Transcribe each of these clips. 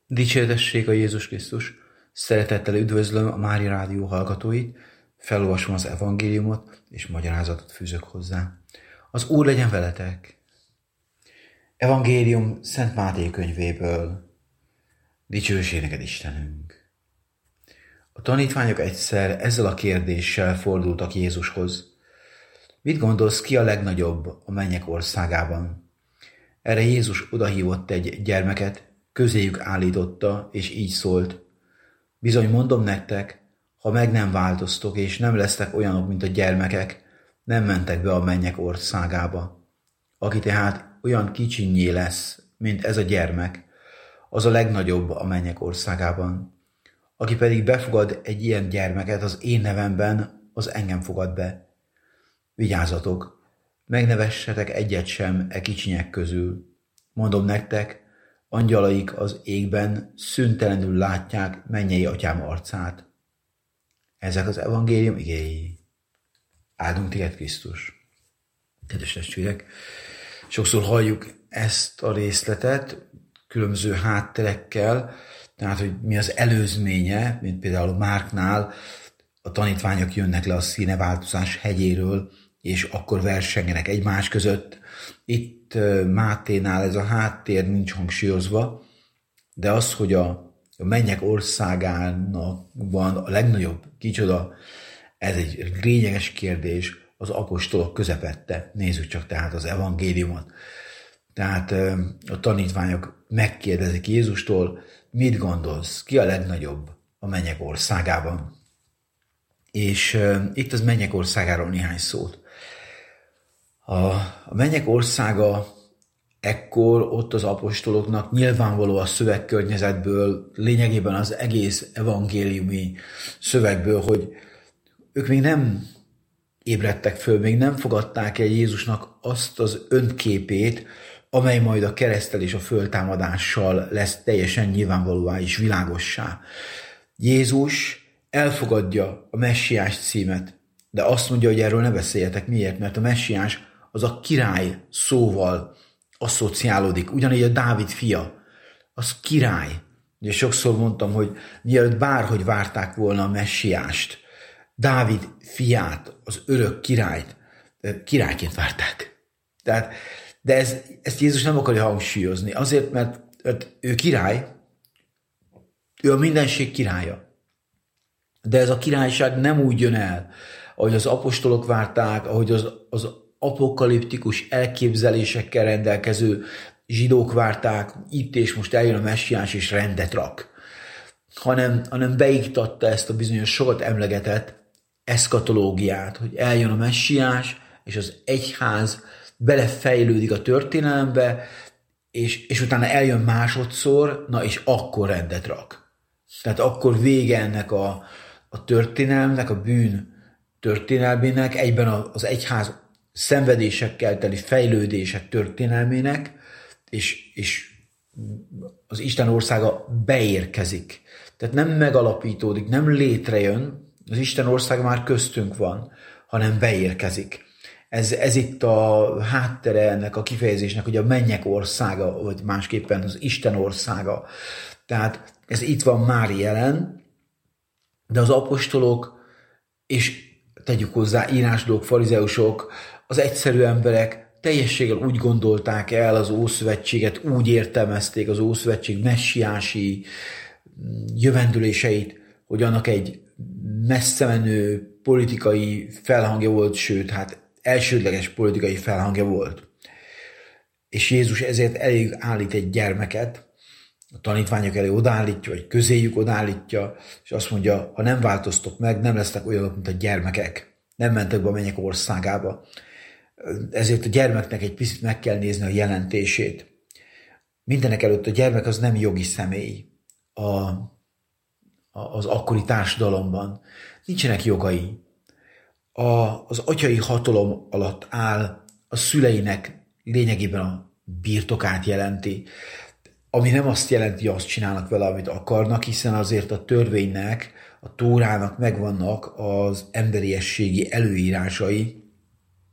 Dicsértessék a Jézus Krisztus! Szeretettel üdvözlöm a Mária Rádió hallgatóit, felolvasom az evangéliumot, és magyarázatot fűzök hozzá. Az Úr legyen veletek! Evangélium Szent Máté könyvéből. Dicsőség neked, Istenünk! A tanítványok egyszer ezzel a kérdéssel fordultak Jézushoz. Mit gondolsz, ki a legnagyobb a mennyek országában? Erre Jézus odahívott egy gyermeket, közéjük állította, és így szólt. Bizony mondom nektek, ha meg nem változtok, és nem lesztek olyanok, mint a gyermekek, nem mentek be a mennyek országába. Aki tehát olyan kicsinyé lesz, mint ez a gyermek, az a legnagyobb a mennyek országában. Aki pedig befogad egy ilyen gyermeket az én nevemben, az engem fogad be. Vigyázzatok, megnevessetek egyet sem e kicsinyek közül. Mondom nektek, angyalaik az égben szüntelenül látják mennyei atyám arcát. Ezek az evangélium igéi. Áldunk téged, Krisztus! Kedves testvérek, sokszor halljuk ezt a részletet különböző hátterekkel, tehát, hogy mi az előzménye, mint például Márknál a tanítványok jönnek le a színeváltozás hegyéről, és akkor versengenek egymás között. Itt Máténál ez a háttér nincs hangsúlyozva, de az, hogy a mennyek országának van a legnagyobb kicsoda, ez egy lényeges kérdés az apostolok közepette. Nézzük csak tehát az evangéliumot. Tehát a tanítványok megkérdezik Jézustól, mit gondolsz, ki a legnagyobb a mennyek országában? És itt az mennyek országáról néhány szót. A mennyek országa ekkor ott az apostoloknak nyilvánvaló a szövegkörnyezetből, lényegében az egész evangéliumi szövegből, hogy ők még nem ébredtek föl, még nem fogadták el Jézusnak azt az önképét, amely majd a kereszttel és a föltámadással lesz teljesen nyilvánvalóvá és világossá. Jézus elfogadja a messiás címet, de azt mondja, hogy erről ne beszéljetek. Miért? Mert a messiás az a király szóval asszociálódik. Ugyanígy a Dávid fia, az király. Ugye sokszor mondtam, hogy mielőtt bárhogy várták volna a messiást, Dávid fiát, az örök királyt, királyként várták. De ezt Jézus nem akarja hangsúlyozni. Azért, mert ő király, ő a mindenség királya. De ez a királyság nem úgy jön el, ahogy az apostolok várták, ahogy az apokaliptikus elképzelésekkel rendelkező zsidók várták, itt és most eljön a messiás és rendet rak. Hanem beiktatta ezt a bizonyos sokat emlegetett eszkatológiát, hogy eljön a messiás, és az egyház belefejlődik a történelembe, és utána eljön másodszor, na és akkor rendet rak. Tehát akkor vége ennek a történelemnek, a bűn történelmének, egyben az egyház szenvedésekkel teli fejlődések történelmének, és az Isten országa beérkezik. Tehát nem megalapítódik, nem létrejön, az Isten országa már köztünk van, hanem beérkezik. Ez itt a háttere ennek a kifejezésnek, hogy a mennyek országa, vagy másképpen az Isten országa. Tehát ez itt van már jelen, de az apostolok, és tegyük hozzá írásdók, farizeusok, az egyszerű emberek teljességgel úgy gondolták el az Ószövetséget, úgy értelmezték az Ószövetség messiási jövendüléseit, hogy annak egy messzemenő politikai felhangja volt, sőt, hát elsődleges politikai felhangja volt. És Jézus ezért elég állít egy gyermeket, a tanítványok elé odállítja, vagy közéjük odállítja, és azt mondja, ha nem változtok meg, nem lesznek olyanok, mint a gyermekek. Nem mentek be a mennyek országába. Ezért a gyermeknek egy picit meg kell nézni a jelentését. Mindenek előtt a gyermek az nem jogi személy az akkori társadalomban. Nincsenek jogai. Az atyai hatalom alatt áll, a szüleinek lényegében a birtokát jelenti, ami nem azt jelenti, hogy azt csinálnak vele, amit akarnak, hiszen azért a törvénynek, a Tórának megvannak az emberiességi előírásai,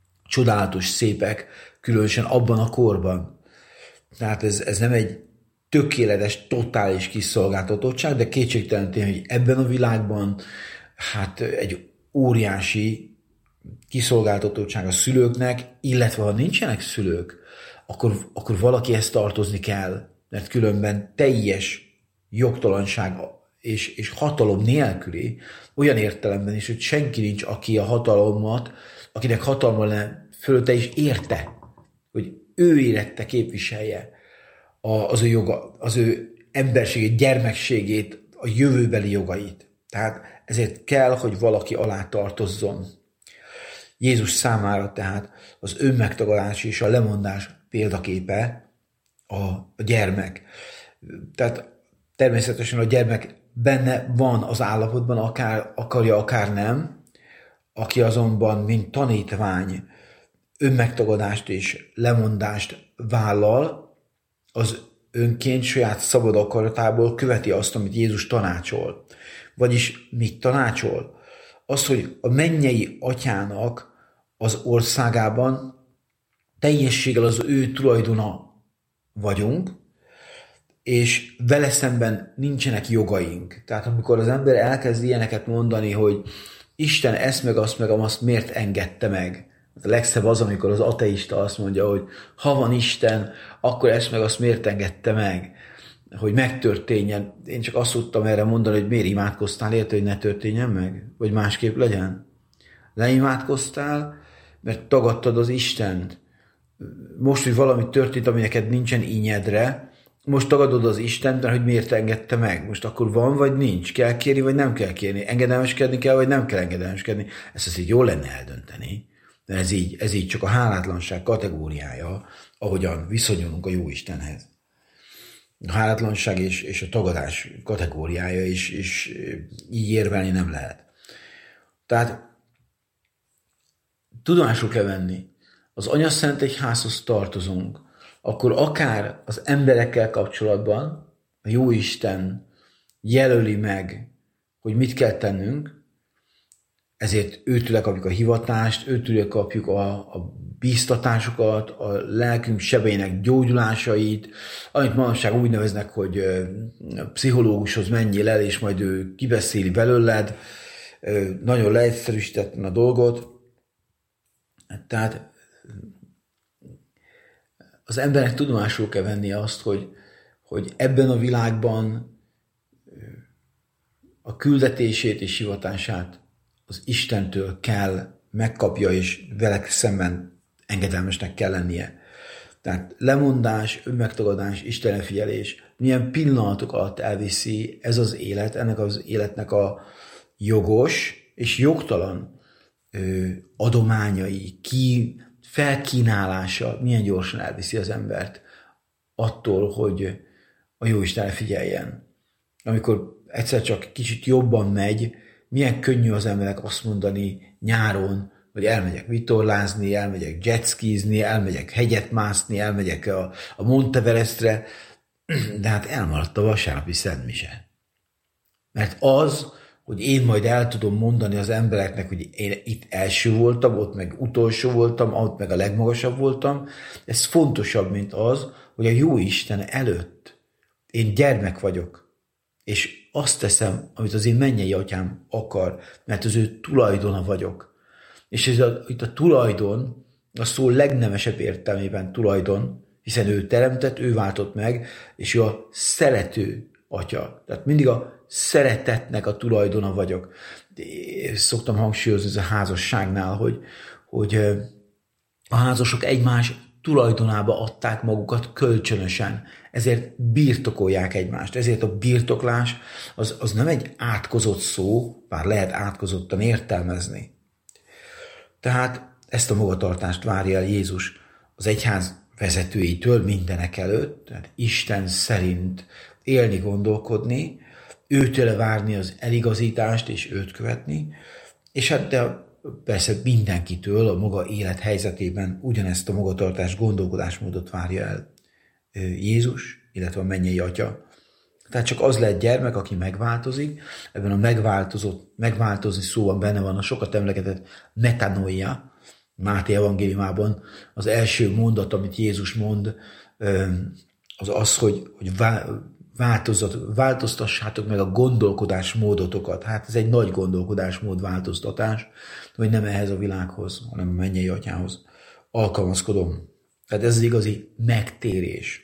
csodálatos, szépek, különösen abban a korban. Tehát ez nem egy tökéletes, totális kiszolgáltatottság, de kétségtelen tény, hogy ebben a világban hát egy óriási kiszolgáltatottság a szülőknek, illetve ha nincsenek szülők, akkor valakihez tartozni kell, mert különben teljes jogtalanság és hatalom nélküli, olyan értelemben is, hogy senki nincs, aki a hatalommat, akinek hatalma lenne fölötte is érte, hogy ő érette képviselje az ő emberségét, gyermekségét, a jövőbeli jogait. Tehát ezért kell, hogy valaki alá tartozzon. Jézus számára tehát az önmegtagadás és a lemondás példaképe a gyermek. Tehát természetesen a gyermek benne van az állapotban, akár akarja, akár nem, aki azonban, mint tanítvány, önmegtagadást és lemondást vállal, az önként saját szabad akaratából követi azt, amit Jézus tanácsol. Vagyis mit tanácsol? Az, hogy a mennyei atyának az országában teljességgel az ő tulajdona vagyunk, és vele szemben nincsenek jogaink. Tehát amikor az ember elkezd ilyeneket mondani, hogy Isten ezt meg azt miért engedte meg? A legszebb az, amikor az ateista azt mondja, hogy ha van Isten, akkor ezt meg azt miért engedte meg, hogy megtörténjen. Én csak azt tudtam erre mondani, hogy miért imádkoztál érte, hogy ne történjen meg? Vagy másképp legyen? Leimádkoztál, mert tagadtad az Istent. Most, hogy valami történt, ami neked nincsen ínyedre, most tagadod az Istent, mert hogy miért engedte meg. Most akkor van, vagy nincs? Kell kérni, vagy nem kell kérni? Engedelmeskedni kell, vagy nem kell engedelmeskedni? Ezt azért jól lenne eldönteni. De ez így csak a hálátlanság kategóriája, ahogyan viszonyulunk a jó Istenhez. A hálátlanság és a tagadás kategóriája, és így érvelni nem lehet. Tehát tudomásul kell venni, az Anyaszent Egyházhoz tartozunk, akkor akár az emberekkel kapcsolatban a Jóisten jelöli meg, hogy mit kell tennünk, ezért őtőle kapjuk a hivatást, őtőle kapjuk a bíztatásokat, a lelkünk sebeinek gyógyulásait, amit manapság úgy neveznek, hogy pszichológushoz menjél el, és majd ő kibeszéli belőled, nagyon leegyszerűsítettem a dolgot. Tehát az embernek tudomásul kell venni azt, hogy ebben a világban a küldetését és hivatását az Istentől kell megkapja, és vele szemben engedelmesnek kell lennie. Tehát lemondás, önmegtagadás, istenfigyelés, milyen pillanatok alatt elviszi ez az élet, ennek az életnek a jogos és jogtalan adományai, felkínálása, milyen gyorsan elviszi az embert attól, hogy a Jóistenre figyeljen. Amikor egyszer csak kicsit jobban megy, milyen könnyű az emberek azt mondani nyáron, hogy elmegyek vitorlázni, elmegyek jetskizni, elmegyek hegyet mászni, elmegyek a Monteverestre, de hát elmaradt a vasárnapi szentmise. Mert az, hogy én majd el tudom mondani az embereknek, hogy én itt első voltam, ott meg utolsó voltam, ott meg a legmagasabb voltam, ez fontosabb, mint az, hogy a jó Isten előtt én gyermek vagyok, és azt teszem, amit az én mennyei atyám akar, mert az ő tulajdona vagyok. És itt a tulajdon, a szó legnemesebb értelmében tulajdon, hiszen ő teremtett, ő váltott meg, és ő a szerető atya. Tehát mindig a szeretetnek a tulajdona vagyok. Szoktam hangsúlyozni ez a házasságnál, hogy a házasok egymás tulajdonába adták magukat kölcsönösen, ezért birtokolják egymást. Ezért a birtoklás az nem egy átkozott szó, bár lehet átkozottan értelmezni. Tehát ezt a magatartást várja el Jézus az egyház vezetőitől mindenek előtt, tehát Isten szerint élni, gondolkodni, őtőle várni az eligazítást és őt követni, és hát de persze mindenkitől a maga élethelyzetében ugyanezt a magatartás, gondolkodásmódot várja el Jézus, illetve a mennyei atya. Tehát csak az lehet gyermek, aki megváltozik, ebben a megváltozni szóban benne van a sokat emlegetett metanoia, Máté evangéliumában az első mondat, amit Jézus mond, az, hogy változtassátok meg a gondolkodásmódotokat. Hát ez egy nagy gondolkodásmód változtatás, hogy nem ehhez a világhoz, hanem a mennyei atyához alkalmazkodom. Tehát ez az igazi megtérés.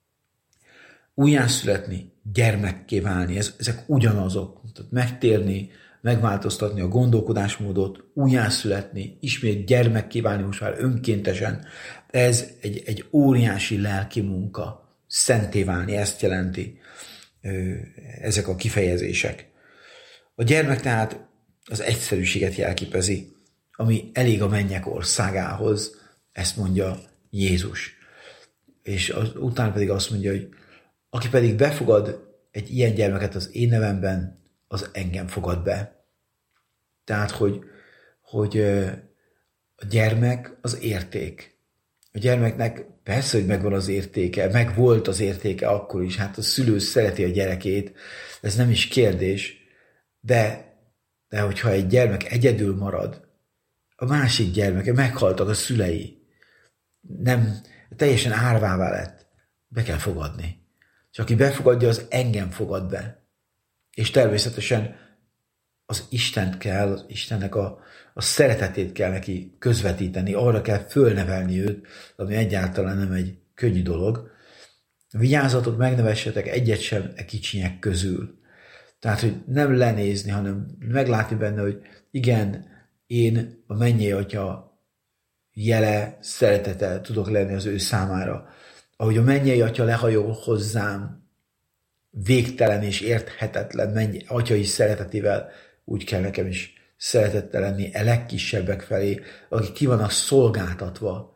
Újjászületni, gyermekké válni, ezek ugyanazok. Tehát megtérni, megváltoztatni a gondolkodásmódot, újjászületni, ismét gyermekké válni most már önkéntesen. Ez egy óriási lelki munka. Szenté válni, ezt jelenti ezek a kifejezések. A gyermek tehát az egyszerűséget jelképezi, ami elég a mennyek országához, ezt mondja Jézus. És utána pedig azt mondja, hogy aki pedig befogad egy ilyen gyermeket az én nevemben, az engem fogad be. Tehát, hogy a gyermek az érték. A gyermeknek persze, hogy megvan az értéke, meg volt az értéke akkor is, hát a szülő szereti a gyerekét, ez nem is kérdés, de hogyha egy gyermek egyedül marad, a másik gyermeke, meghaltak a szülei, nem, teljesen árvává lett, be kell fogadni. És aki befogadja, az engem fogad be. És természetesen az Istent kell, az Istennek a szeretetét kell neki közvetíteni, arra kell fölnevelni őt, ami egyáltalán nem egy könnyű dolog. Vigyázzatok, megnevessetek egyet sem e kicsinyek közül. Tehát, hogy nem lenézni, hanem meglátni benne, hogy igen, én a mennyei atya jele, szeretete tudok lenni az ő számára. Ahogy a mennyei atya lehajol hozzám, végtelen és érthetetlen atyai szeretetével, úgy kell nekem is szeretettel lenni a legkisebbek felé, akik ki vannak szolgáltatva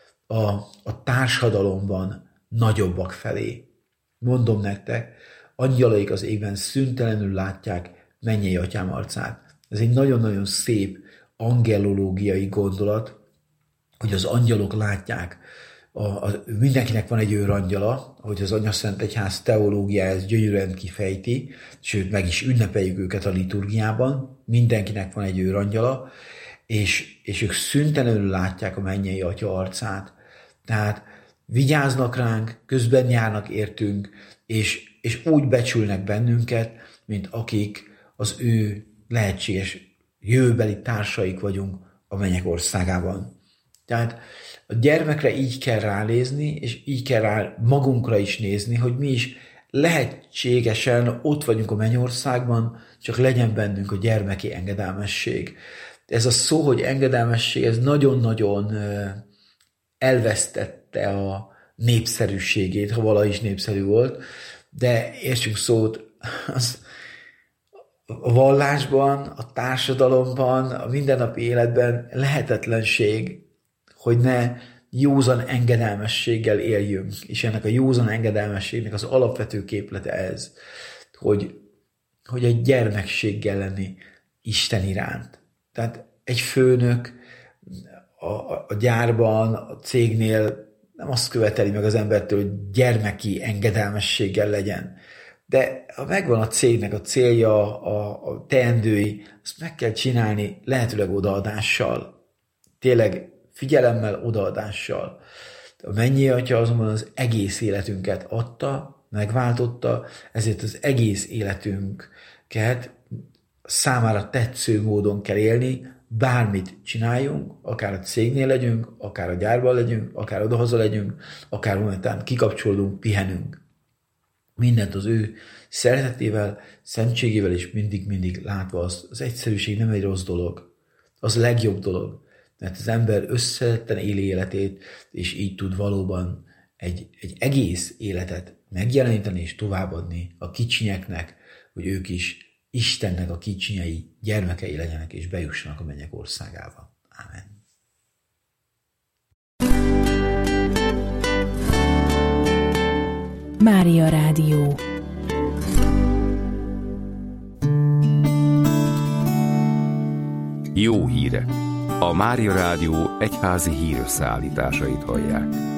a társadalomban nagyobbak felé. Mondom nektek, angyalaik az égben szüntelenül látják mennyei atyám arcát. Ez egy nagyon-nagyon szép angelológiai gondolat, hogy az angyalok látják. Mindenkinek van egy őrangyala, ahogy az Anyaszent Egyház teológia ezt gyönyörűen kifejti, sőt meg is ünnepeljük őket a liturgiában, mindenkinek van egy őrangyala, és ők szüntelenül látják a mennyei atya arcát. Tehát vigyáznak ránk, közben járnak értünk, és úgy becsülnek bennünket, mint akik az ő lehetséges jövőbeli társaik vagyunk a mennyek országában. Tehát a gyermekre így kell ránézni, és így kell rá magunkra is nézni, hogy mi is lehetségesen ott vagyunk a mennyországban, csak legyen bennünk a gyermeki engedelmesség. Ez a szó, hogy engedelmesség, ez nagyon-nagyon elvesztette a népszerűségét, ha valaha is népszerű volt, de értsünk szót, a vallásban, a társadalomban, a mindennapi életben lehetetlenség, hogy ne józan engedelmességgel éljünk. És ennek a józan engedelmességnek az alapvető képlete ez, hogy egy gyermekséggel lenni Isten iránt. Tehát egy főnök a gyárban, a cégnél nem azt követeli meg az embertől, hogy gyermeki engedelmességgel legyen. De ha megvan a cégnek a célja, a teendői, azt meg kell csinálni lehetőleg odaadással. Tényleg figyelemmel, odaadással. A mennyei atya azonban az egész életünket adta, megváltotta, ezért az egész életünket számára tetsző módon kell élni, bármit csináljunk, akár a cégnél legyünk, akár a gyárban legyünk, akár odahaza legyünk, akár momentán kikapcsolódunk, pihenünk. Mindent az ő szeretetével, szentségével és mindig látva azt. Az egyszerűség nem egy rossz dolog, az a legjobb dolog, mert az ember összetetten éli életét, és így tud valóban egy egész életet megjeleníteni és továbbadni a kicsinyeknek, hogy ők is Istennek a kicsinyei gyermekei legyenek, és bejussanak a mennyek országába. Ámen. Mária Rádió. Jó hírek! A Mária Rádió egyházi hírösszeállításait hallják.